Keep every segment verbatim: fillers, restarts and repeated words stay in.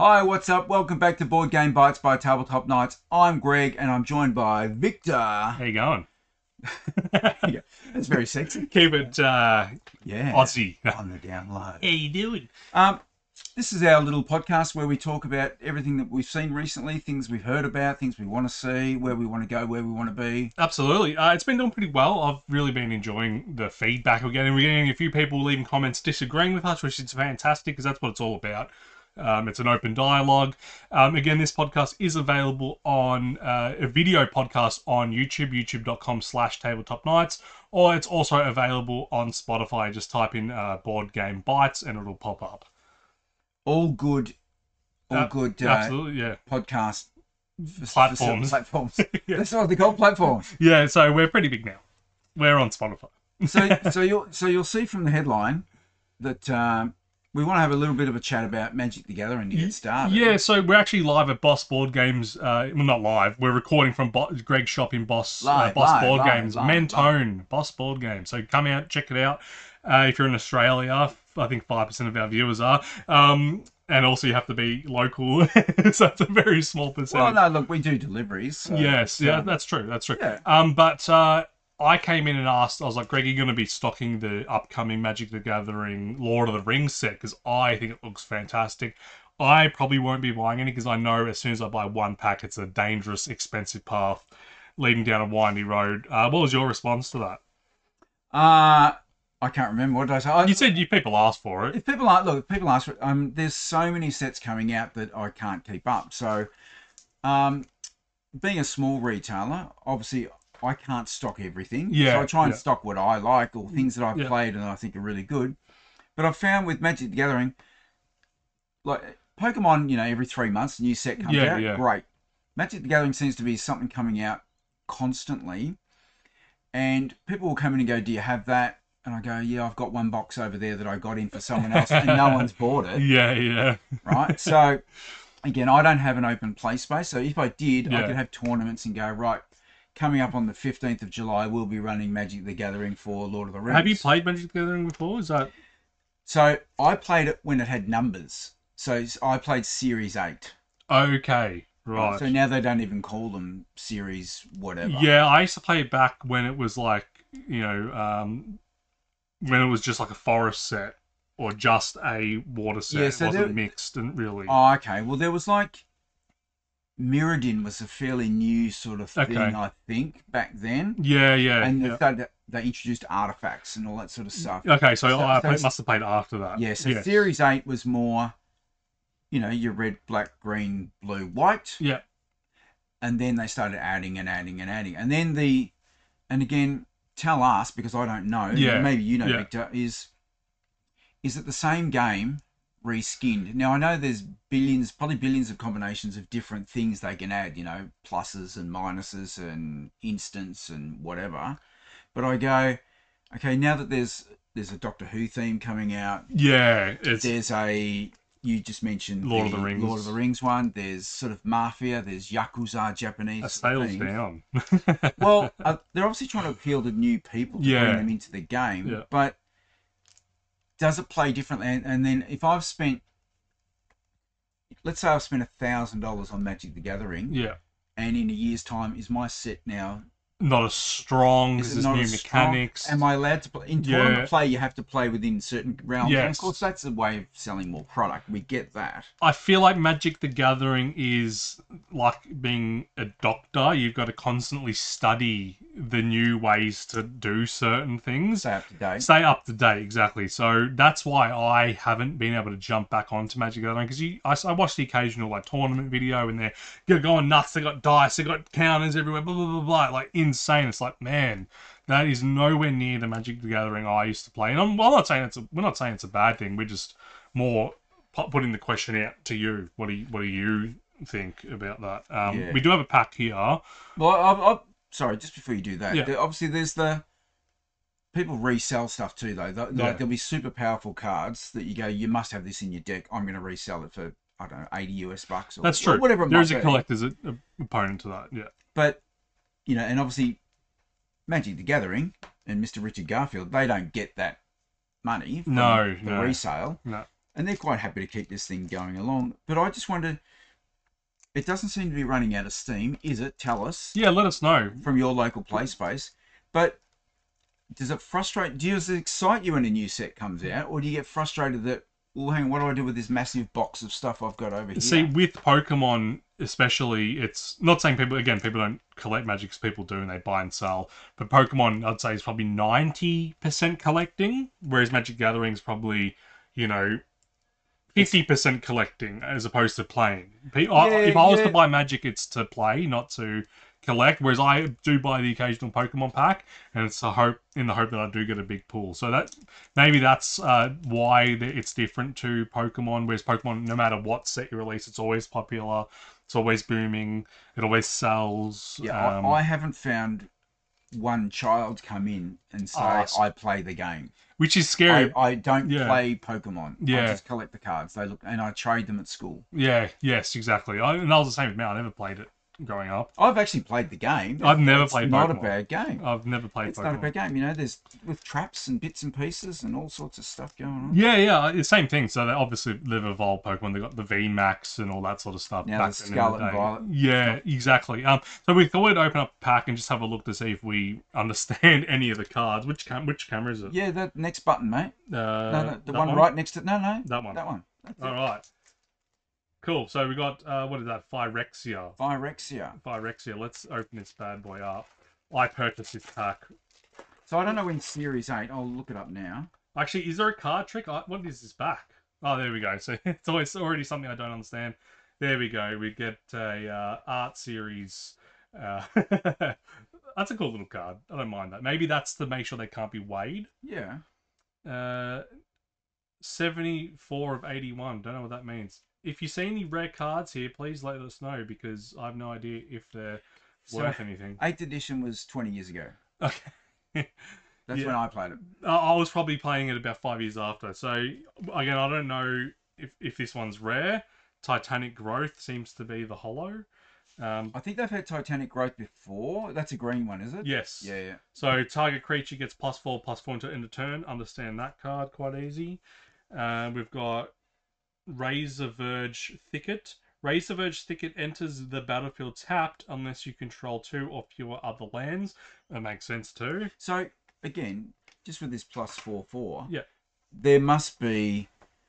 Hi, what's up? Welcome back to Board Game Bites by Tabletop Nights. I'm Greg and I'm joined by Victor. How you going? Yeah, that's very sexy. Keep it uh, Yeah, Aussie. on the down low. How you doing? Um, this is our little podcast where we talk about everything that we've seen recently, things we've heard about, things we want to see, where we want to go, where we want to be. Absolutely. Uh, it's been doing pretty well. I've really been enjoying the feedback we're getting. We're getting a few people leaving comments disagreeing with us, which is fantastic because that's what it's all about. Um, it's an open dialogue. Um, again, this podcast is available on uh, a video podcast on YouTube, youtube.com slash tabletop nights, or it's also available on Spotify. Just type in uh, Board Game Bites and it'll pop up. All good, all Uh, good uh, absolutely, yeah. podcast Platforms. platforms. Yeah. That's what they call platforms. Yeah, so we're pretty big now. We're on Spotify. So, so you'll so you'll see from the headline that um, we want to have a little bit of a chat about Magic the Gathering to get started. Yeah, so we're actually live at Boss Board Games. Uh, well, not live. We're recording from Bo- Greg's shop in Boss Live, uh, Boss live, Board live, Games, live, Mentone Boss Board Games. So come out, check it out. Uh, if you're in Australia, I think five percent of our viewers are. Um, and also you have to be local, so it's a very small percentage. Well, no, look, we do deliveries. So, Yes, so, yeah, that's true. That's true. Yeah. Um, but uh, I came in and asked. I was like, Greg, are you going to be stocking the upcoming Magic the Gathering Lord of the Rings set? Because I think it looks fantastic. I probably won't be buying any because I know as soon as I buy one pack, it's a dangerous, expensive path leading down a windy road. Uh, what was your response to that? Uh, I can't remember what did I say. I, You said you people asked for it. if people ask, look, if people ask for it, um, there's so many sets coming out that I can't keep up. So, um, being a small retailer, obviously I can't stock everything. Yeah, So I try and yeah. stock what I like or things that I've Yeah. played and I think are really good. But I've found with Magic the Gathering, like Pokemon, you know, every three months a new set comes Yeah, out. yeah. Great. Magic the Gathering seems to be something coming out constantly. And people will come in and go, "Do you have that?" And I go, "Yeah, I've got one box over there that I got in for someone else, and no one's bought it." Yeah, yeah. Right? So, again, I don't have an open play space. So if I did, I Yeah. could have tournaments and go, right, coming up on the fifteenth of July, we'll be running Magic the Gathering for Lord of the Rings. Have you played Magic the Gathering before? Is that So I played it when it had numbers. So I played Series eight. okay? Right. So now they don't even call them Series whatever. Yeah, I used to play it back when it was like, you know, um, when it was just like a forest set or just a water set. Yeah, It so wasn't there- mixed and really. Oh, okay. Well, there was like Mirrodin was a fairly new sort of thing, Okay. I think, back then. Yeah, yeah. And they yeah. started, they introduced artifacts and all that sort of stuff. Okay, so, So- I so play- it's- must have played after that. Yeah, so yeah. Series eight was more, you know, your red, black, green, blue, white. Yeah. And then they started adding and adding and adding. And then the, and again, tell us, because I don't know, Yeah, maybe you know, yeah. Victor, is, is it the same game reskinned? Now, I know there's billions, probably billions of combinations of different things they can add, you know, pluses and minuses and instants and whatever. But I go, okay, now that there's there's a Doctor Who theme coming out, Yeah, it's there's a, you just mentioned Lord of the Rings. Lord of the Rings one. There's sort of Mafia. There's Yakuza, Japanese. a sales themes. down. Well, uh, they're obviously trying to appeal to new people to Yeah. bring them into the game. Yeah. But does it play differently? And, and then if I've spent, let's say I've spent a thousand dollars on Magic the Gathering, yeah. and in a year's time, is my set now? Not as strong Is because it there's not new as strong? mechanics. Am I allowed to play in Yeah. tournament play? You have to play within certain realms. And Yes. of course, that's a way of selling more product. We get that. I feel like Magic the Gathering is like being a doctor. You've got to constantly study the new ways to do certain things. Stay up to date. Stay up to date, exactly. So that's why I haven't been able to jump back onto Magic the Gathering because you, I, I watch the occasional like tournament video and they're they're going nuts. They got dice, they got counters everywhere, blah blah blah blah, like insane. It's like, man, that is nowhere near the Magic the Gathering I used to play. And I'm, I'm not saying it's a, we're not saying it's a bad thing. We're just more pu- putting the question out to you. What do you, what do you think about that? Um, Yeah. We do have a pack here. Well, I, I, sorry, just before you do that, Yeah. there, obviously there's the people resell stuff too, though. Th- Yeah. Like there'll be super powerful cards that you go, you must have this in your deck. I'm going to resell it for I don't know, eighty U S bucks or, That's or true. whatever. It There might is a be. collector's a, a opponent to that. Yeah. But you know, and obviously Magic the Gathering and Mister Richard Garfield, they don't get that money from No, the no. resale. No. and they're quite happy to keep this thing going along. But I just wonder, it doesn't seem to be running out of steam, is it? Tell us. Yeah, let us know. From your local play space. But does it frustrate, does it excite you when a new set comes out, or do you get frustrated that, well, hang on, what do I do with this massive box of stuff I've got over here? See, with Pokemon especially, it's not saying people, again, people don't collect Magic, because people do and they buy and sell, but Pokemon, I'd say, is probably ninety percent collecting, whereas Magic Gathering is probably, you know, fifty percent collecting as opposed to playing. I, Yeah, if I was yeah. to buy Magic, it's to play, not to collect. Whereas I do buy the occasional Pokemon pack, and it's a hope in the hope that I do get a big pool. So that maybe that's uh, why it's different to Pokemon. Whereas Pokemon, no matter what set you release, it's always popular. It's always booming. It always sells. Yeah, um, I, I haven't found one child come in and say, Oh, I play the game. which is scary. I, I don't Yeah. play Pokemon. Yeah. I just collect the cards. They look, and I trade them at school. Yeah. Yes. Exactly. I, and that was the same with me. I never played it growing up. I've actually played the game. I've never It's played not Pokemon. a bad game. I've never played It's Pokemon. not a bad game. You know, there's with traps and bits and pieces and all sorts of stuff going on. Yeah, yeah, the same thing. So they obviously they've evolved Pokemon. They got the V MAX and all that sort of stuff. Now back the then in Scarlet the and day. Violet Yeah, exactly. Um, so we thought we'd open up a pack and just have a look to see if we understand any of the cards. Which cam- which camera is it? Yeah, that next button, mate. Uh, No, no, the that one, right next to no, no, That one. that one. That's All it. right. Cool. So we got uh, what is that? Phyrexia. Phyrexia. Phyrexia. Let's open this bad boy up. I purchased this pack. So I don't know when Series eight. I'll look it up now. Actually, is there a card trick? I- What is this back? Oh, there we go. So it's always already something I don't understand. There we go. We get a uh, art series. Uh, that's a cool little card. I don't mind that. Maybe that's to make sure they can't be weighed. Yeah. Uh, seventy-four of eighty-one. Don't know what that means. If you see any rare cards here, please let us know, because I have no idea if they're So, worth anything. eighth edition was twenty years ago. Okay. That's Yeah. when I played it. I I was probably playing it about five years after. So again, I don't know if, if this one's rare. Titanic Growth seems to be the holo. Um, I think they've had Titanic Growth before. That's a green one, is it? yes. Yeah, yeah. So target creature gets plus four, plus four into end of turn. Understand that card quite easy. Uh, we've got Razor Verge Thicket. Razor Verge Thicket enters the battlefield tapped unless you control two or fewer other lands. That makes sense too. So again, just with this plus four four, Yeah. there must be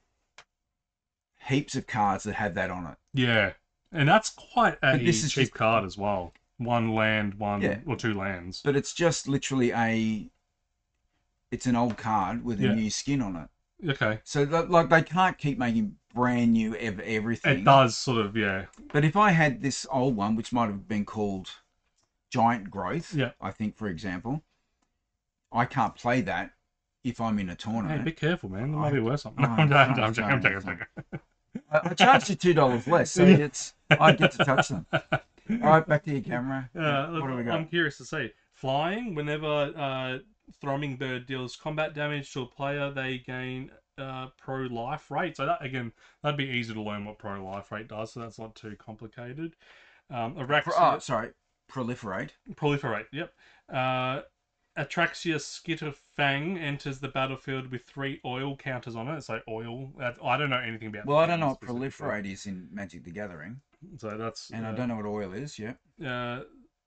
heaps of cards that have that on it. Yeah. And that's quite a But this is cheap just- card as well. One land, one Yeah. or two lands. But it's just literally a. It's an old card with a Yeah. new skin on it. Okay. So that, like they can't keep making brand new ev- everything. It does sort of, yeah. But if I had this old one, which might have been called Giant Growth, Yeah. I think, for example, I can't play that if I'm in a Hey, tournament. be careful, man. There might be worse something. Oh, I'm joking, I'm sorry, joking, I'm joking, I'm sorry, joking. I, I charged you two dollars less, so it's I get to touch them. All right, back to your camera. Uh, what do we got? I'm curious to see. Flying, whenever uh, Thrumming Bird deals combat damage to a player, they gain uh, pro life rate. So that, again, that'd be easy to learn what pro life rate does, so that's not too complicated. Um, Araxia, Pro- oh, sorry, proliferate. proliferate, yep. Uh, Atraxia Skitterfang enters the battlefield with three oil counters on it. So oil, that, I don't know anything about. Well, I don't know what specifically. proliferate is in Magic the Gathering, So that's and uh, I don't know what oil is. Yeah. uh,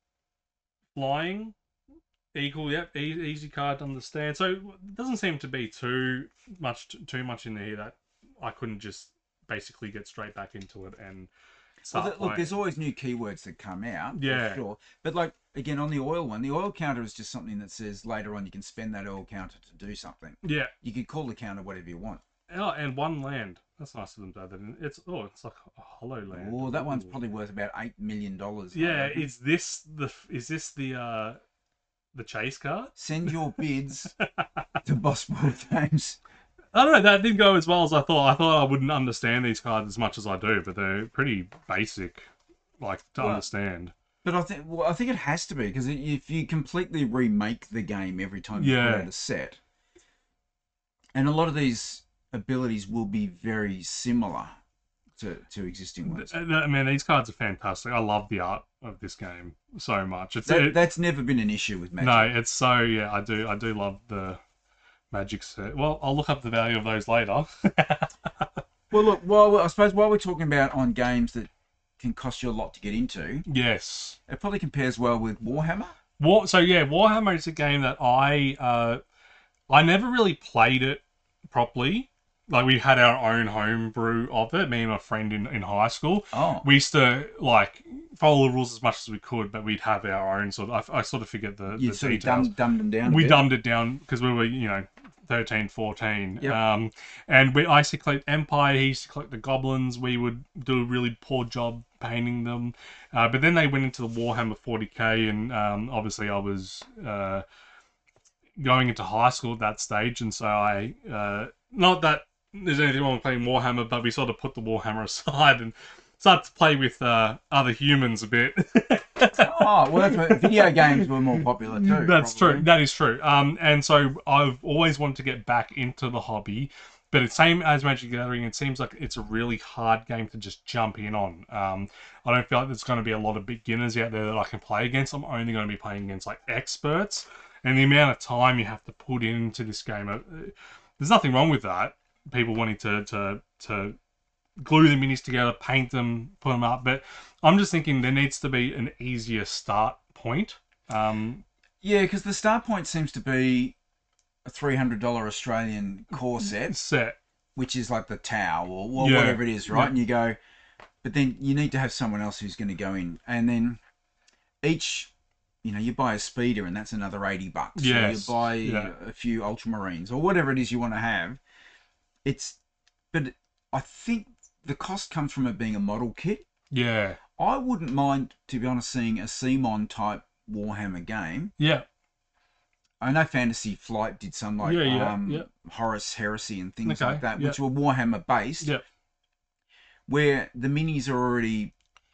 flying equal, yep, e- easy card to understand. So it doesn't seem to be too much too much in there that I couldn't just basically get straight back into it and Well, start th- look, playing. there's always new keywords that come out. Yeah. For sure. But like again on the oil one, the oil counter is just something that says later on you can spend that oil counter to do something. Yeah. You could call the counter whatever you want. Oh, and one land. That's nice of them to add that in. It's oh, it's like a hollow land. Oh, that one's Ooh. probably worth about eight million dollars. Yeah, is this the is this the uh the chase card? Send your bids to Boss Board Games. I don't know, that didn't go as well as I thought. I thought I wouldn't understand these cards as much as I do, but they're pretty basic, like, to Well, understand. But I think well, I think it has to be because if you completely remake the game every time you Yeah. put out a set, and a lot of these abilities will be very similar to, to existing ones. Uh, I mean, these cards are fantastic. I love the art of this game so much. It's That, it, that's never been an issue with Magic. no, it's so yeah. I do I do love the Magic set. Well, I'll look up the value of those later. Well, look, while I suppose while we're talking about on games that can cost you a lot to get into, Yes. it probably compares well with Warhammer. War, so yeah, Warhammer is a game that I uh, I never really played it properly. Like we had our own homebrew of it, me and my friend in, in high school. Oh, We used to like follow the rules as much as we could, but we'd have our own sort of. I, I sort of forget the, you the sort of details. dumbed, dumbed them down. a We bit. dumbed it down because we were, you know, thirteen, fourteen. Yep. Um, and we, I used to collect Empire, he used to collect the goblins. We would do a really poor job painting them. Uh, but then they went into the Warhammer forty K, and um, obviously I was uh, going into high school at that stage, and so I, uh, not that there's anything wrong with playing Warhammer, but we sort of put the Warhammer aside and started to play with uh, other humans a bit. Oh, well, that's what, video games were more popular too. That's probably. true. That is true. Um, and so I've always wanted to get back into the hobby, but it's same as Magic the Gathering. It seems like it's a really hard game to just jump in on. Um, I don't feel like there's going to be a lot of beginners out there that I can play against. I'm only going to be playing against like experts, and the amount of time you have to put into this game, uh, there's nothing wrong with that. People wanting to to to glue the minis together, paint them, put them up, but I'm just thinking there needs to be an easier start point. Um, Yeah, because the start point seems to be a three hundred dollars Australian core set, set. which is like the Tau or, or Yeah. whatever it is, right? Yeah. And you go, but then you need to have someone else who's going to go in, and then each, you know, you buy a speeder, and that's another eighty bucks. Yes. Or you buy Yeah. a few ultramarines or whatever it is you want to have. It's, but I think the cost comes from it being a model kit. Yeah. I wouldn't mind, to be honest, seeing a C M O N type Warhammer game. Yeah. I know Fantasy Flight did some like Yeah, yeah, um, yeah. Horus Heresy and things Okay, like that, yeah. which were Warhammer based, Yeah. where the minis are already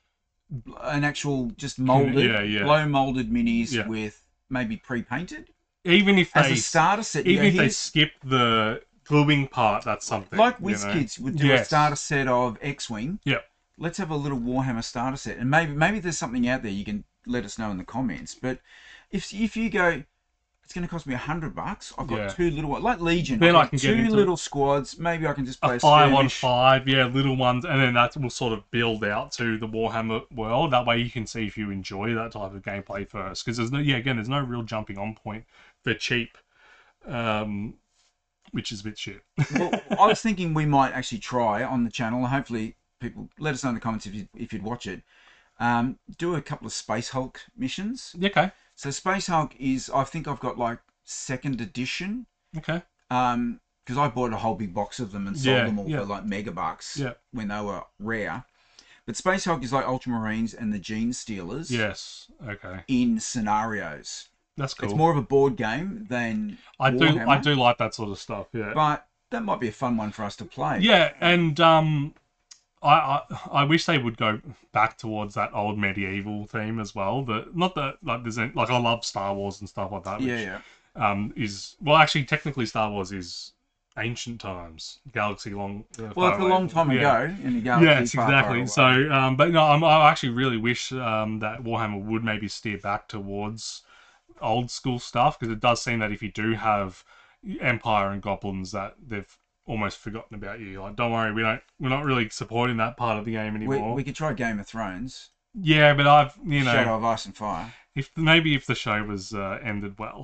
an actual just molded, Yeah, yeah. blow molded minis Yeah. with maybe pre-painted Even if as they a starter set. you even go, if they here's- skip the gluing part, that's something. like you know? WizKids would do a Yes. starter set of X-wing. Yep. Let's have a little Warhammer starter set, and maybe maybe there's something out there you can let us know in the comments. But if if you go, it's going to cost me a hundred bucks. I've got Yeah. two little like Legion. Then I've I got can get two into little squads. Maybe I can just play a, A five on skirmish. five, yeah, little ones, and then that will sort of build out to the Warhammer world. That way, you can see if you enjoy that type of gameplay first, because there's no, yeah, again, there's no real jumping on point for cheap, um, which is a bit shit. Well, I was thinking we might actually try on the channel. Hopefully, people let us know in the comments if you if you'd watch it. Um, do a couple of Space Hulk missions. Okay, So Space Hulk is, I think I've got like second edition. okay, Um, because I bought a whole big box of them and sold Yeah, them all yeah. for like mega bucks Yeah. when they were rare. But Space Hulk is like Ultramarines and the Gene Stealers yes, okay, in scenarios. that's cool. It's more of a board game than I do, Warhammer, I do like that sort of stuff. Yeah, but that might be a fun one for us to play. yeah, and um, I, I I wish they would go back towards that old medieval theme as well. But not that like there's any, like I love Star Wars and stuff like that. Which, yeah, yeah. Um, is well actually technically Star Wars is ancient times, galaxy long. Uh, Well, far it's a away. long time Yeah. ago in the galaxy. Yes, far, far exactly. away. So, um, but no, I'm, I actually really wish um, that Warhammer would maybe steer back towards old school stuff, because it does seem that if you do have Empire and Goblins, that they've almost forgotten about you. Like, don't worry, we don't, we're not really supporting that part of the game we, anymore. we could try Game of Thrones, Yeah, but I've, you know, Shadow of Ice and Fire. if maybe if the show was uh, ended well.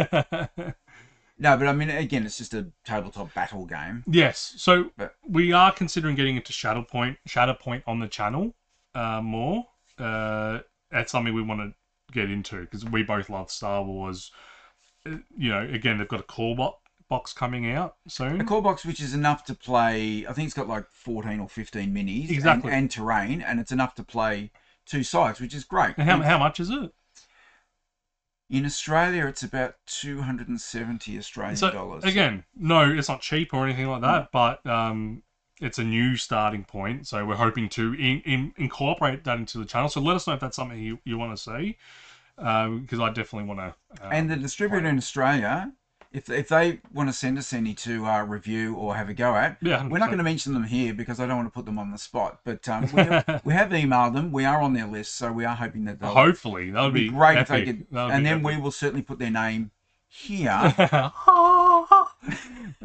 No, but I mean, again, it's just a tabletop battle game. Yes, so But- we are considering getting into Shadowpoint, Shadowpoint on the channel uh, more. Uh, that's something we want to get into because we both love Star Wars. Uh, You know, again, they've got a core bo- box coming out soon. A core box which is enough to play, I think it's got like fourteen or fifteen minis Exactly. and, and terrain, and it's enough to play two sides, which is great. And how, And how much is it? in Australia, it's about two hundred seventy Australian So dollars. again, no, it's not cheap or anything like that, but um, it's a new starting point. So we're hoping to in, in, incorporate that into the channel. So let us know if that's something you, you want to see, because I definitely want to. Uh, And the distributor in Australia, if if they want to send us any to uh, review or have a go at, Yeah, we're not going to mention them here because I don't want to put them on the spot. But um, we, have, we have emailed them. We are on their list, so we are hoping that they'll hopefully that would be be great epic. if they could. That would And be then epic. we will certainly put their name here.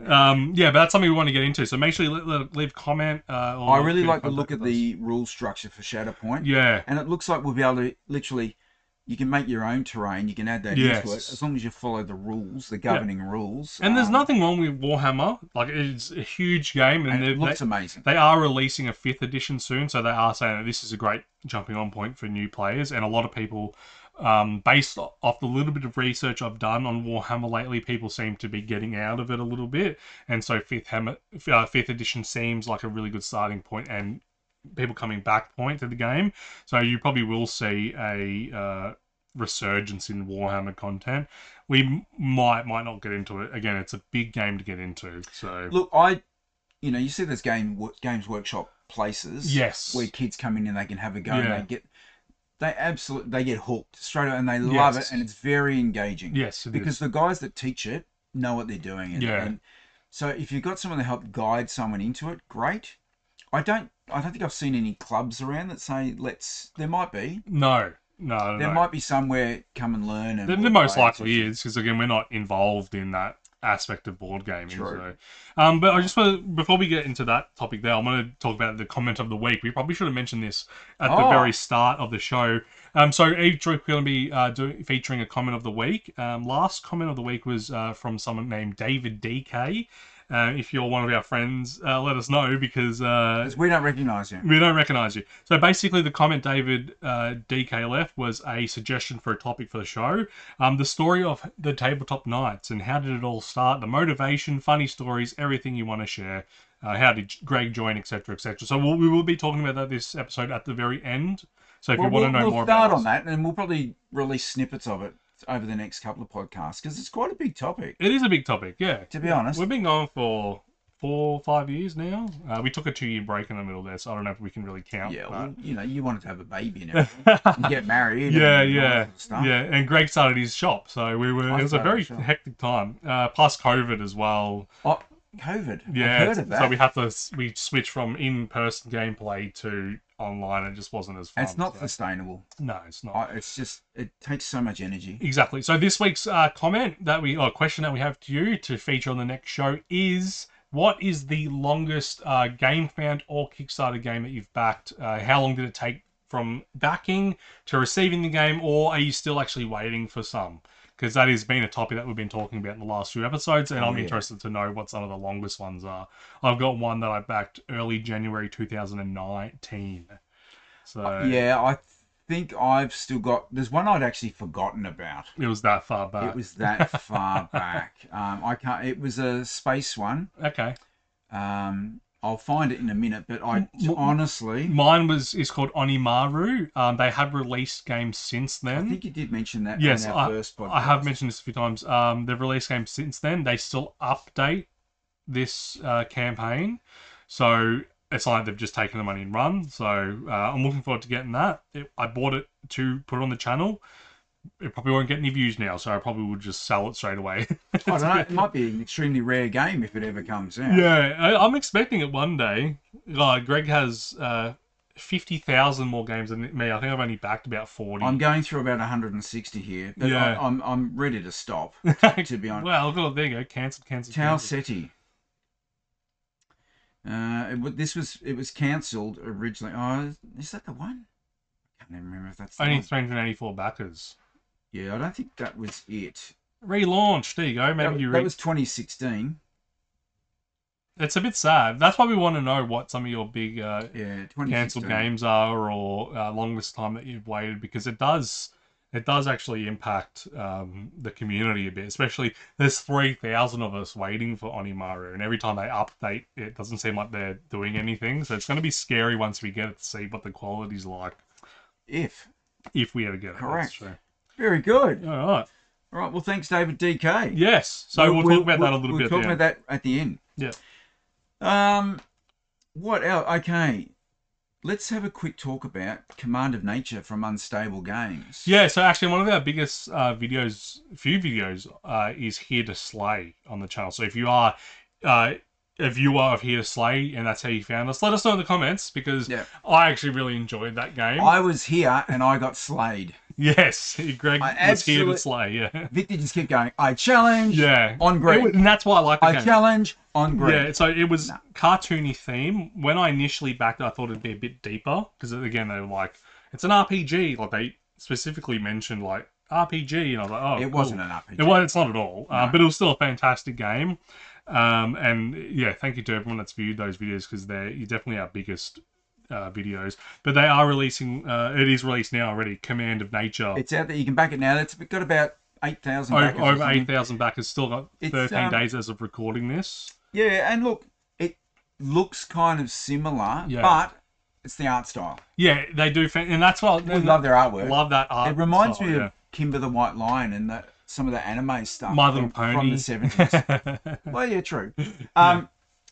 Um, yeah, but that's something we want to get into. So make sure you leave, leave a comment. Uh, or I really get in like the contact look of with us. the rule structure for Shatterpoint. Yeah. And it looks like we'll be able to literally, you can make your own terrain. You can add that Yes. into it as long as you follow the rules, the governing rules. And there's Um, nothing wrong with Warhammer. Like, it's a huge game, and, and they, it looks they, amazing. they are releasing a fifth edition soon, so they are saying that this is a great jumping on point for new players. And a lot of people, um, based off the little bit of research I've done on Warhammer lately, people seem to be getting out of it a little bit. And so fifth, Hammer, uh, fifth edition seems like a really good starting point and people coming back point to the game. So you probably will see a uh, resurgence in Warhammer content. We might might not get into it again. It's a big game to get into. So Look, I, you know, you see there's game Games Workshop places, yes, where kids come in and they can have a go, yeah. and they get, they absolutely they get hooked straight away, and they love yes. it, and it's very engaging. Yes, because is. the guys that teach it know what they're doing. And, yeah. And so if you've got someone to help guide someone into it, great. I don't. I don't think I've seen any clubs around that say let's. There might be. No. No, there no. might be somewhere come and learn. And there, there most likely is, because again, we're not involved in that aspect of board gaming. True. So, um, but I just want to, before we get into that topic there, I'm going to talk about the comment of the week. We probably should have mentioned this at oh. the very start of the show. Um, so each week we're going to be uh, doing, featuring a comment of the week. Um, last comment of the week was uh, from someone named David D K. Uh, if you're one of our friends, uh, let us know, because uh, we don't recognise you. We don't recognise you. So basically, the comment David uh, D K left was a suggestion for a topic for the show. Um, the story of the Tabletop Nights and how did it all start, the motivation, funny stories, everything you want to share. Uh, how did Greg join, et cetera, et cetera. So we'll, we will be talking about that this episode at the very end. So if well, you want we'll, to know we'll more start about on that, and we'll probably release snippets of it over the next couple of podcasts, because it's quite a big topic. It is a big topic, yeah. To be yeah. honest, we've been going for four, five years now. Uh, we took a two-year break in the middle there, so I don't know if we can really count. Yeah, but... well, you know, you wanted to have a baby and everything, and get married. Yeah, and yeah, stuff. yeah. And Greg started his shop, so we were. I it was a very hectic time. Uh, plus COVID as well. Oh, COVID. Yeah, I've heard of that. So we had to we switched from in-person gameplay to online. It just wasn't as fun. It's not so. sustainable. No, it's not. I, it's just it takes so much energy. Exactly. So this week's uh, comment that we or question that we have to you to feature on the next show is: what is the longest uh, game found or Kickstarter game that you've backed? Uh, how long did it take from backing to receiving the game, or are you still actually waiting for some? Because that has been a topic that we've been talking about in the last few episodes, and oh, I'm yeah. interested to know what some of the longest ones are. I've got one that I backed early January two thousand nineteen. So uh, yeah, I think I've still got. There's one I'd actually forgotten about. It was that far back. It was that far back. Um, I can't. It was a space one. Okay. Um, I'll find it in a minute, but I M- honestly, mine was is called Onimaru. Um, they have released games since then. I think you did mention that. Yes, in our I, first podcast. I have mentioned this a few times. Um, they've released games since then. They still update this uh, campaign, so it's not like they've just taken the money and run. So uh, I'm looking forward to getting that. It, I bought it to put it on the channel. It probably won't get any views now, so I probably would just sell it straight away. I don't know. It might be an extremely rare game if it ever comes out. Yeah, I, I'm expecting it one day. Uh, Greg has uh, fifty thousand more games than me. I think I've only backed about forty. I'm going through about one hundred sixty here, but Yeah. I, I'm I'm ready to stop. To be honest. Well, oh, there you go. Cancelled, cancelled. Tau cancelled. Ceti. Uh, it, wa- this was it was cancelled originally. Oh, is that the one? I can't even remember if that's the Only one. three hundred eighty-four backers. Yeah, I don't think that was it. Relaunch. There you go. Maybe that, you. that Re- was twenty sixteen. It's a bit sad. That's why we want to know what some of your big uh, Yeah, twenty sixteen. cancelled games are, or uh, longest time that you've waited, because it does. It does actually impact um, the community a bit, especially there's three thousand of us waiting for Onimaru, and every time they update, it doesn't seem like they're doing anything. So it's going to be scary once we get it to see what the quality's like, If. if we ever get it. Correct. That's true. Very good. All right. All right. Well, thanks, David D K. Yes. So we'll, talk about that a little we'll bit. We'll at talk the about end. that at the end. Yeah. Um, what else? Okay. Let's have a quick talk about Command of Nature from Unstable Games. Yeah, so actually one of our biggest uh, videos, few videos, uh, is Here to Slay on the channel. So if you are uh, a viewer of Here to Slay and that's how you found us, let us know in the comments, because Yeah. I actually really enjoyed that game. I was here and I got slayed. Yes, Greg I was here to absolute- slay. Yeah, Victor just kept going, I challenge yeah. on It Greg. was- and that's why I like the I game. challenge on Greg. Yeah, so it was No. cartoony theme. When I initially backed it, I thought it'd be a bit deeper because again they were like, it's an R P G. Like they specifically mentioned like R P G, and I was like, oh, It cool. wasn't an R P G. It was. It's not at all. Uh, No. but it was still a fantastic game. Um, and yeah, thank you to everyone that's viewed those videos because they're definitely our biggest uh, videos. But they are releasing. Uh, it is released now already. Command of Nature. It's out there. You can back it now. It's got about eight thousand over backers. or over something. eight thousand backers. Still got It's, thirteen um, days as of recording this. Yeah, and look, it looks kind of similar, Yeah. but it's the art style. Yeah, they do, fan- and that's what We love their artwork. love that art. It reminds style, me yeah. of Kimber the White Lion and the, some of the anime stuff My Little from, from Pony. the seventies. Well, yeah, true. Um,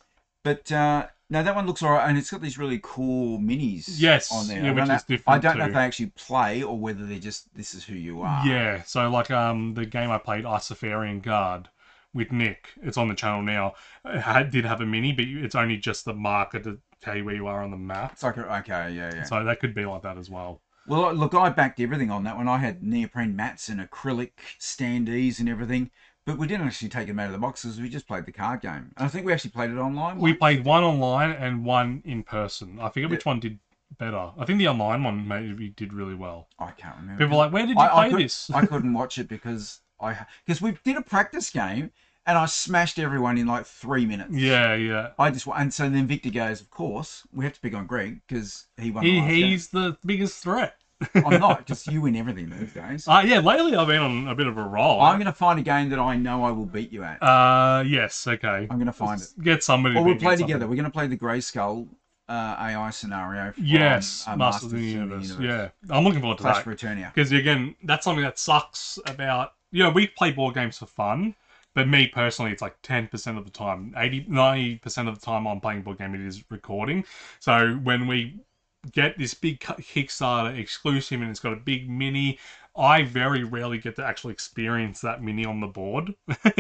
But uh, no, that one looks alright, and it's got these really cool minis Yes, on there. yeah, I which don't know, is different I don't know too. if they actually play or whether they're just this is who you are. Yeah, so like um the game I played, Icefarian Guard, with Nick, it's on the channel now. It had, did have a mini, but it's only just the marker to tell you where you are on the map. It's like a, okay, yeah, yeah. So that could be like that as well. Well, look, I backed everything on that one. I had neoprene mats and acrylic standees and everything, but we didn't actually take them out of the boxes. We just played the card game, and I think we actually played it online. We once. played one online and one in person. I forget which one did better. I think the online one maybe did really well. I can't remember. People were like, where did you I, play I could, this? I couldn't watch it because I because we did a practice game and I smashed everyone in like three minutes. Yeah, yeah. I just and so then Victor goes, of course we have to pick on Greg because he won. He, the last game. he's the biggest threat. I'm not, just you win everything these days. Uh, yeah, lately I've been on a bit of a roll. I'm going to find a game that I know I will beat you at. Uh, yes, okay. I'm going to find it. Get somebody. Or to we'll beat me play at something. together. We're going to play the Grayskull uh, A I scenario. From, Yes, uh, Masters of the Universe. Yeah, I'm looking forward to Clash that. for Eternia. Because again, that's something that sucks about. You know, we play board games for fun, but me personally, it's like ten percent of the time. eighty, ninety percent of the time I'm playing board game, it is recording. So when we get this big Kickstarter exclusive and it's got a big mini, I very rarely get to actually experience that mini on the board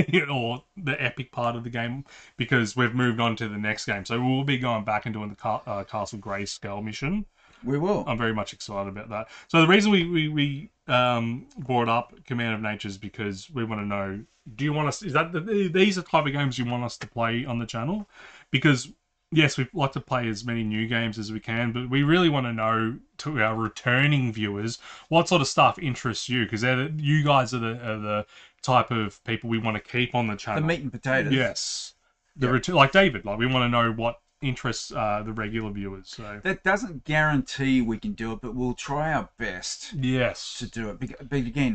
or the epic part of the game because we've moved on to the next game. So we'll be going back and doing the Ca- uh, Castle Grayskull mission. We will. I'm very much excited about that. So the reason we we, we um, brought up Command of Nature is because we want to know: do you want us? Is that the, these are the type of games you want us to play on the channel? Because yes, we like to play as many new games as we can, but we really want to know to our returning viewers what sort of stuff interests you, because the, you guys are the are the type of people we want to keep on the channel. The meat and potatoes. Yes, the Yep. return, like David, like we want to know what interests uh, the regular viewers. So That doesn't guarantee we can do it, but we'll try our best yes, to do it. Bec- But again,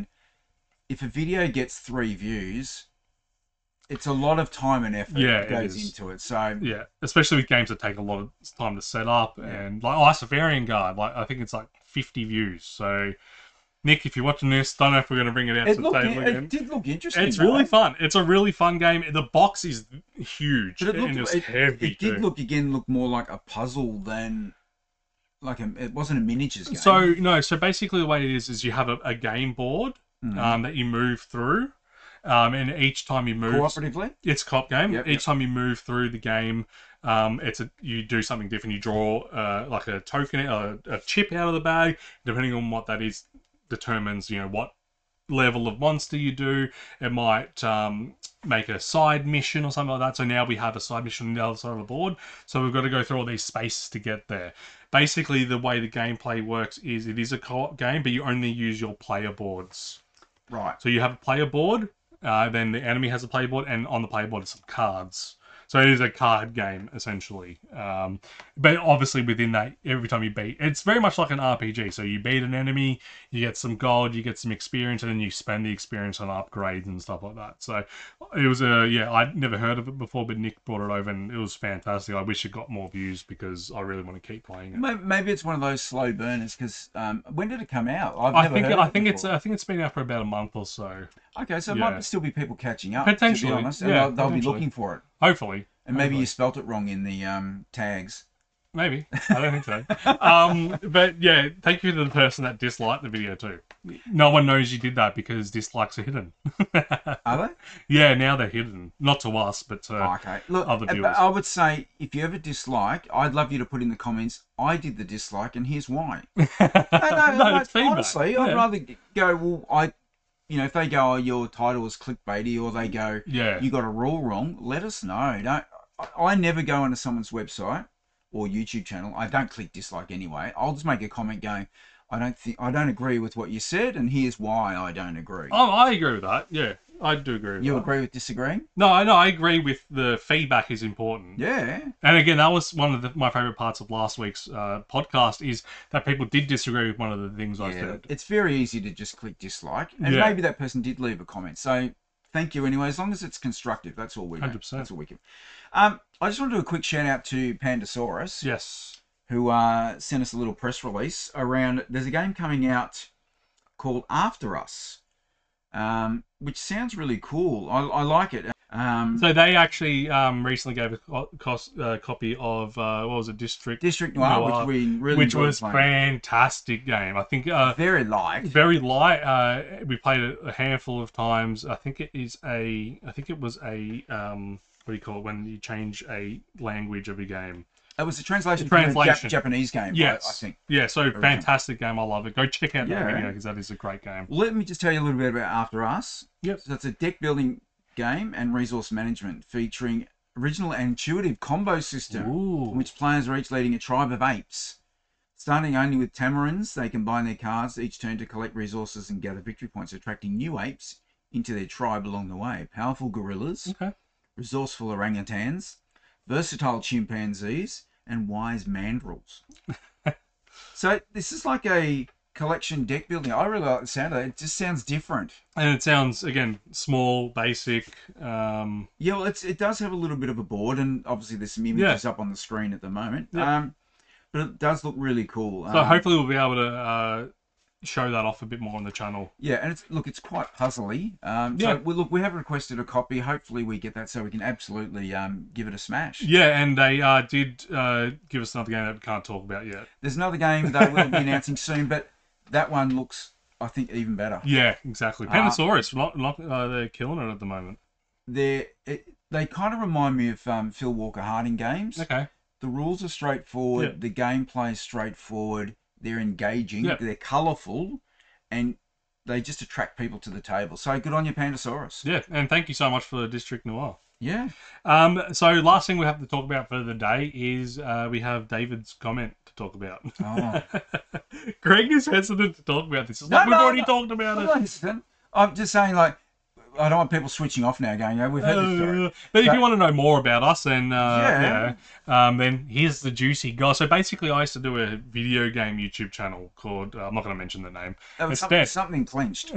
if a video gets three views, it's a lot of time and effort Yeah, that it goes is. into it. So yeah, especially with games that take a lot of time to set up, and like Icefarian Guard, like I think it's like fifty views. So, Nick, if you're watching this, don't know if we're going to bring it out it, to the looked, table it again. did look interesting. It's really right? fun. It's a really fun game. The box is huge But it looked, and it's it, heavy. it did too. look again look more like a puzzle than like a. It wasn't a miniatures game. So no, so basically the way it is is you have a, a game board Mhm. um, that you move through, um, and each time you move, cooperatively. it's a cop game. Yep, Each yep. time you move through the game, um, it's a you do something different. You draw uh, like a token, a, a chip out of the bag. Depending on what that is, determines you know what level of monster you do. It might um, make a side mission or something like that. So now we have a side mission on the other side of the board. So we've got to go through all these spaces to get there. Basically, the way the gameplay works is it is a co-op game, but you only use your player boards. Right. So you have a player board, uh, then the enemy has a player board, and on the player board are some cards. So it is a card game, essentially. Um, but obviously within that, every time you beat... It's very much like an R P G. So you beat an enemy, you get some gold, you get some experience, and then you spend the experience on upgrades and stuff like that. So it was a... Yeah, I'd never heard of it before, but Nick brought it over, and it was fantastic. I wish it got more views because I really want to keep playing it. Maybe, maybe it's one of those slow burners because um, when did it come out? I've I never think heard of I it think it's before. I think it's been out for about a month or so. Okay, so it yeah. might still be people catching up. Potentially, to be honest, and yeah, they'll, they'll be potentially. looking for it. Hopefully. And maybe Hopefully. you spelt it wrong in the um, tags. Maybe. I don't think so. Um, but yeah, thank you to the person that disliked the video too. No one knows you did that because dislikes are hidden. Are they? Yeah, now they're hidden. Not to us, but to Oh, okay. Look, other uh, but viewers. I would say if you ever dislike, I'd love you to put in the comments, I did the dislike and here's why. No, no, No, like, it's feedback. honestly, I'd Yeah. rather go, well, I, you know, if they go, oh, your title is clickbaity, or they go, Yeah. you got a rule wrong, let us know. Don't, I, I never go onto someone's website or YouTube channel. I don't click dislike anyway. I'll just make a comment going, I don't think, I don't agree with what you said, and here's why I don't agree. Oh, I agree with that. Yeah, I do agree with You that. agree with disagreeing? No, I know. I agree with the feedback is important. Yeah. And again, that was one of the, my favorite parts of last week's uh, podcast is that people did disagree with one of the things I Yeah, said. it's very easy to just click dislike, and Yeah. maybe that person did leave a comment. So thank you anyway, as long as it's constructive. That's all we one want. hundred percent. That's all we can. Um, I just want to do a quick shout out to Pandasaurus, Yes. who uh, sent us a little press release around. There's a game coming out called After Us, um, which sounds really cool. I, I like it. Um, So they actually um, recently gave a co- cost, uh, copy of uh, what was it, District District Noir, Noir, which we really which enjoyed was playing. fantastic game. I think uh, Very light. very light. Uh, we played it a handful of times. I think it is a. I think it was a. Um, what do you call it when you change a language of a game? It was a translation, Translation. from a Jap- Japanese game. Yes, I, I think. Yeah, so fantastic game. I love it. Go check out that Yeah. video because that is a great game. Let me just tell you a little bit about After Us. Yep. So it's a deck building game and resource management featuring original and intuitive combo system, Ooh. in which players are each leading a tribe of apes. Starting only with tamarins, they combine their cards each turn to collect resources and gather victory points, attracting new apes into their tribe along the way. Powerful gorillas, Okay. resourceful orangutans, versatile chimpanzees, and wise mandrills. So this is like a collection deck building. I really like the sound of it. It just sounds different. And it sounds again small, basic. Um, Yeah, well, it's it does have a little bit of a board, and obviously there's some images up on the screen at the moment. Yeah. Um, but it does look really cool. so um, hopefully we'll be able to uh, show that off a bit more on the channel. Yeah, and it's look, it's quite puzzly. Um, Yeah. So we, look, we have requested a copy. Hopefully we get that so we can absolutely um, give it a smash. Yeah, and they uh, did uh, give us another game that we can't talk about yet. There's another game they will be announcing soon, but that one looks, I think, even better. Yeah, exactly. Pandasaurus, not, not, uh, they're killing it at the moment. They're, it, they kind of remind me of um, Phil Walker Harding games. Okay. The rules are straightforward. Yeah. The gameplay is straightforward. They're engaging. Yeah. They're colourful, and they just attract people to the table. So good on you, Pandasaurus. Yeah, and thank you so much for District Noir. Yeah. Um, so last thing we have to talk about for the day is uh, we have David's comment to talk about. Oh. Greg is hesitant to talk about this. It's No, like we've no, already no. talked about I'm it. not hesitant. I'm just saying, like, I don't want people switching off now, going, "Yeah, we've heard this story." Uh, but if So- you want to know more about us, then uh, Yeah. yeah, um, then here's the juicy guy. So basically, I used to do a video game YouTube channel called uh, I'm not going to mention the name. That was It's something, dead. something clenched.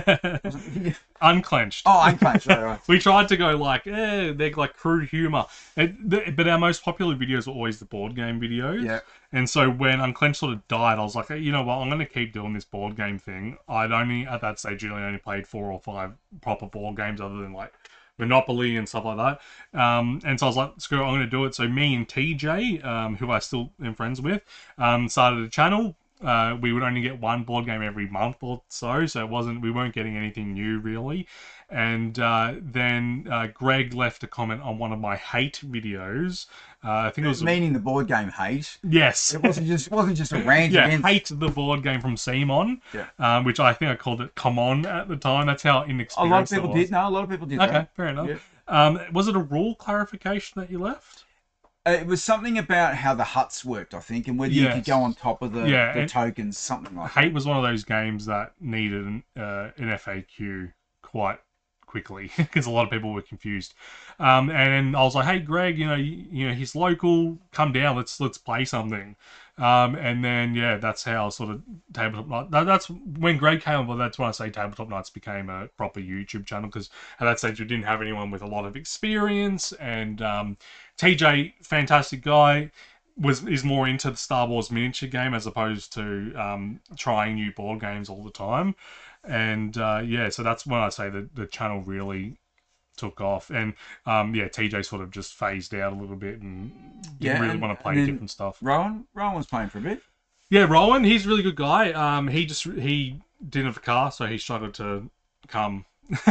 Unclenched. Oh, unclenched. Right, right. We tried to go like, eh, they're like crude humor, it, the, but our most popular videos were always the board game videos. Yeah. And so when Unclenched sort of died, I was like, hey, you know what, I'm going to keep doing this board game thing. I'd only at that stage really only played four or five proper board games, other than like Monopoly and stuff like that. Um, and so I was like, screw it, I'm going to do it. So me and T J, um, who I still am friends with, um, started a channel. Uh, we would only get one board game every month or so, so it wasn't we weren't getting anything new really. And uh, then uh, Greg left a comment on one of my hate videos. Uh, I think it was Meaning the board game hate. yes, It wasn't just it wasn't just a rant yeah, against. hate the board game from Simon, Yeah. um, which I think I called it "Come On" at the time. That's how A inexperienced. lot of people it was. did. No, a lot of people did Okay, that. fair enough. Yeah. Um, was it a rule clarification that you left? Uh, It was something about how the huts worked, I think, and whether you Yes. could go on top of the, Yeah, the and- tokens, something like that. Hate was one of those games that needed an, uh, an F A Q quite quickly because a lot of people were confused. Um, and I was like, "Hey, Greg, you know, you, you know, he's local. Come down. Let's let's play something." Um, and then yeah, that's how sort of tabletop night. That, that's when Greg came on. But that's when I say tabletop nights became a proper YouTube channel because at that stage we didn't have anyone with a lot of experience. And um, T J, fantastic guy. Was is more into the Star Wars miniature game as opposed to um, trying new board games all the time, and uh, yeah, so that's when I say that the channel really took off, and um, yeah, T J sort of just phased out a little bit and didn't Yeah, really and- want to play and then- different stuff. Rowan, Rowan was playing for a bit. Yeah, Rowan, he's a really good guy. Um, he just he didn't have a car, so he struggled to come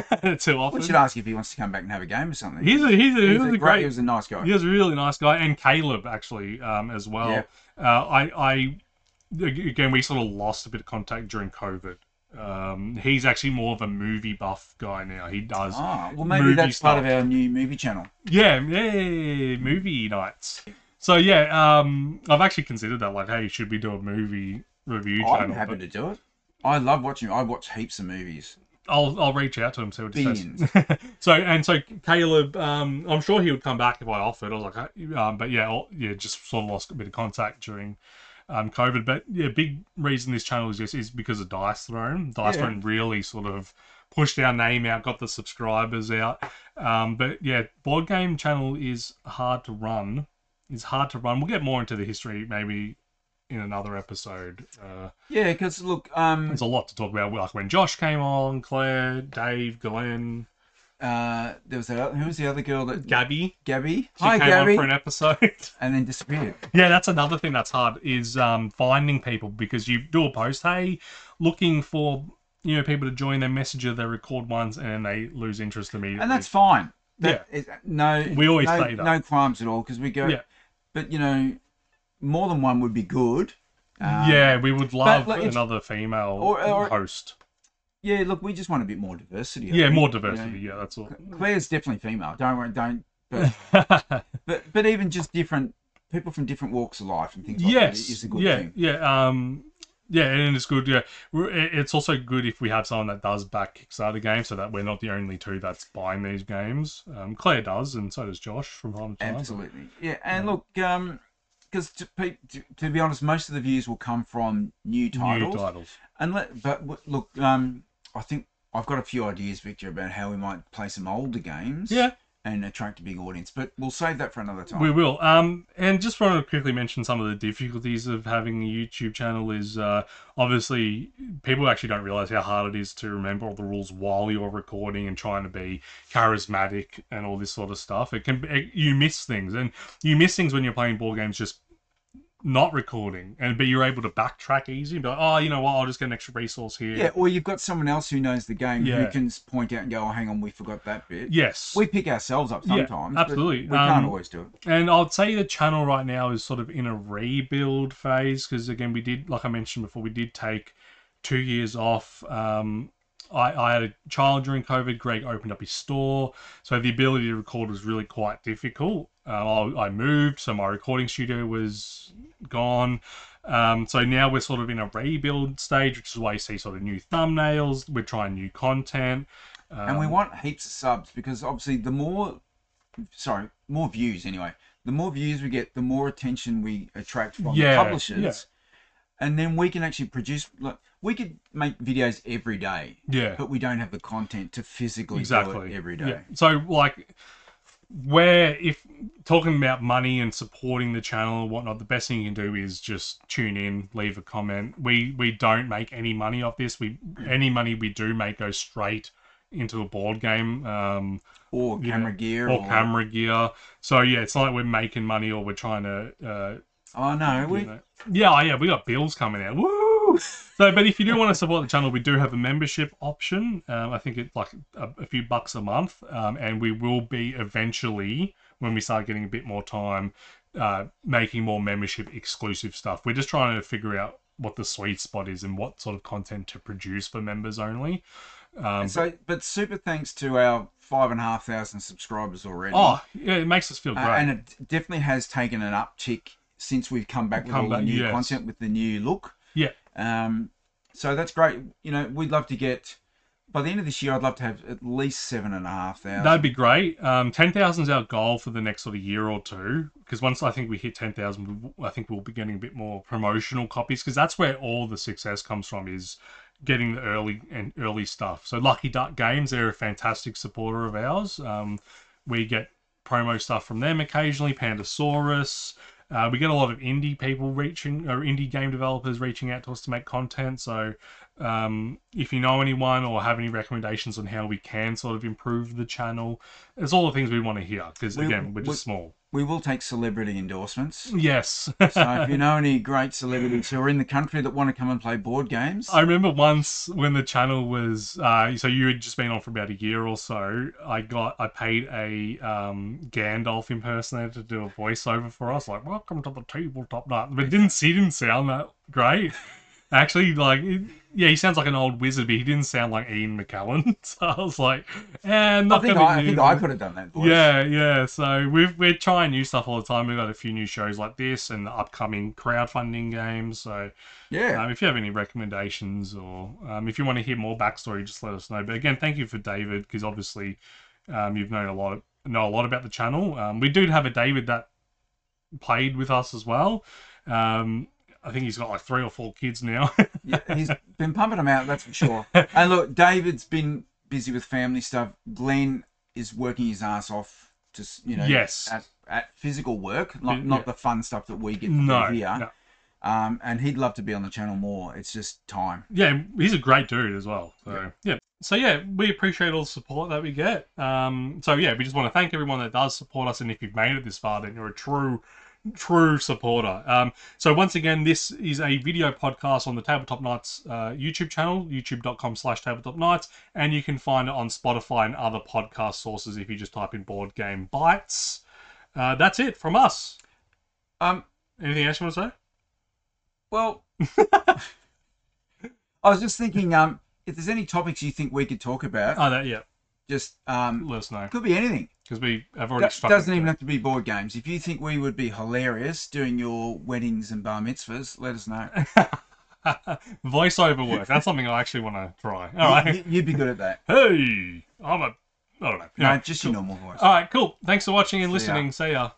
too often. We should ask if he wants to come back and have a game or something. He's a he's a, He he's was a a great, great. he was a nice guy. He was a really nice guy, and Caleb actually um, as well. Yeah. Uh, I I again we sort of lost a bit of contact during COVID. Um, he's actually more of a movie buff guy now. He does. Ah, well, maybe movie that's part stuff. of our new movie channel. Yeah, yeah, movie nights. So yeah, um, I've actually considered that. Like, hey, should we do a movie review I'm channel? happy But to do it. I love watching. I watch heaps of movies. I'll I'll reach out to him, see what he Billions. says. so and so Caleb, um, I'm sure he would come back if I offered. I was like, um, but yeah, I'll, yeah, just sort of lost a bit of contact during um, COVID. But yeah, big reason this channel is just is because of Dice Throne. Dice Yeah. Throne really sort of pushed our name out, got the subscribers out. Um, but yeah, board game channel is hard to run. It's hard to run. We'll get more into the history maybe in another episode. Uh, Yeah, because look, um, there's a lot to talk about. Like when Josh came on, Claire, Dave, Glenn, uh, there was that. Who was the other girl that? Gabby. Gabby. She Hi, came Gabby. on for an episode. And then disappeared. Yeah, that's another thing that's hard is um, finding people, because you do a post, hey, looking for you know people to join their messenger, they record ones and then they lose interest immediately. And that's fine. That is, no, We always no, say that. no qualms at all because we go. Yeah. But you know, more than one would be good. Um, yeah, we would love look, it's- another female or- or- host. Yeah, look, we just want a bit more diversity. I Yeah, think, more you know. diversity. Yeah, that's all. Claire's definitely female. Don't worry, don't. But, but but even just different people from different walks of life and things like that yes. is a good yeah. thing. Yeah. Um. Yeah, and it's good. Yeah, We're- it- it's also good if we have someone that does back Kickstarter games, so that we're not the only two that's buying these games. Um, Claire does, and so does Josh from time to time. Absolutely. Yeah, and look, um, because to, pe- to, to be honest, most of the views will come from new titles. New titles. And let, but w- look, um, I think I've got a few ideas, Victor, about how we might play some older games. Yeah. And attract a big audience, but we'll save that for another time. We will. Um, and just want to quickly mention some of the difficulties of having a YouTube channel is uh, obviously people actually don't realize how hard it is to remember all the rules while you're recording and trying to be charismatic and all this sort of stuff. It can it, you miss things, and you miss things when you're playing board games just not recording, and but you're able to backtrack easy and be like, oh, you know what, I'll just get an extra resource here. Yeah, or you've got someone else who knows the game Yeah. who can s- point out and go, "Oh, hang on, we forgot that bit." Yes. We pick ourselves up Yeah, sometimes. but absolutely. We can't Um, always do it. And I'd say the channel right now is sort of in a rebuild phase because, again, we did, like I mentioned before, we did take two years off. Um, I, I had a child during COVID. Greg opened up his store, so the ability to record was really quite difficult. Uh, I, I moved, so my recording studio was gone. Um, so now we're sort of in a rebuild stage, which is why you see sort of new thumbnails. We're trying new content. Um, And we want heaps of subs because obviously the more, sorry, more views anyway. The more views we get, the more attention we attract from Yeah, the publishers. yeah. And then we can actually produce, like, we could make videos every day, yeah. but we don't have the content to physically Exactly. do it every day. Yeah. So like where if talking about money and supporting the channel and whatnot, the best thing you can do is just tune in, leave a comment. We we don't make any money off this. We any money we do make goes straight into a board game. Um Or you camera know, gear. or camera gear. So yeah, it's not like we're making money or we're trying to uh Oh, no. you We, know. Yeah, oh, yeah, we got bills coming out. Woo! So, but if you do want to support the channel, we do have a membership option. Um, I think it's like a, a few bucks a month, um, and we will be eventually, when we start getting a bit more time, uh, making more membership exclusive stuff. We're just trying to figure out what the sweet spot is and what sort of content to produce for members only. Um, so, but super thanks to our five and a half thousand subscribers already. oh, yeah, it makes us feel Uh, great. and it definitely has taken an uptick since we've come back with Come all back, the new yes. content with the new look. yeah. Um, so that's great. You know, we'd love to get by the end of this year. I'd love to have at least seven and a half thousand. That'd be great. Um, ten thousand is our goal for the next sort of year or two. Because once I think we hit ten thousand, I think we'll be getting a bit more promotional copies. Because that's where all the success comes from, is getting the early and early stuff. So Lucky Duck Games, they're a fantastic supporter of ours. Um, we get promo stuff from them occasionally. Pandasaurus. Uh, we get a lot of indie people reaching, or indie game developers reaching out to us to make content. So Um, if you know anyone or have any recommendations on how we can sort of improve the channel, it's all the things we want to hear because, We- again, we're just we- small. We will take celebrity endorsements. Yes. So if you know any great celebrities who are in the country that want to come and play board games, I remember once when the channel was, uh, so you had just been on for about a year or so, I got, I paid a um, Gandalf impersonator to do a voiceover for us, like, welcome to the tabletop night. But it didn't, he didn't sound that great. Actually, like, it, yeah, he sounds like an old wizard, but he didn't sound like Ian McKellen. So I was like, eh, not I think gonna I, I use think I him. could have done that voice. Yeah, yeah. So we've, we're trying new stuff all the time. We've got a few new shows like this and the upcoming crowdfunding games. So Yeah. um, if you have any recommendations or um, if you want to hear more backstory, just let us know. But again, thank you for David because obviously um, you've known a lot, know a lot about the channel. Um, we do have a David that played with us as well. Um, I think he's got like three or four kids now. Yeah, he's been pumping them out, that's for sure. And look, David's been busy with family stuff. Glenn is working his ass off to, you know, Yes. at, at physical work, not, Yeah. not the fun stuff that we get to No, do here. no. Um, and he'd love to be on the channel more. It's just time. Yeah, he's a great dude as well. So Yeah. yeah. So yeah, we appreciate all the support that we get. Um, so yeah, we just want to thank everyone that does support us, and if you've made it this far, then you're a true, true supporter. Um, so once again, this is a video podcast on the Tabletop Nights uh, YouTube channel, youtube dot com slash tabletop nights, and you can find it on Spotify and other podcast sources if you just type in Board Game Bites. Uh, that's it from us. Um, Anything else you want to say? well, I was just thinking, um, if there's any topics you think we could talk about, Oh, that yeah. just um, Let us know could be anything. because we have already That struck. doesn't it. even have to be board games. If you think we would be hilarious doing your weddings and bar mitzvahs, let us know. Voiceover work. That's something I actually want to try. All right. You- You'd be good at that. Hey, I'm a. I don't know. No, Yeah, just cool. your normal voice. All right, cool. Thanks for watching and See ya. listening. See ya.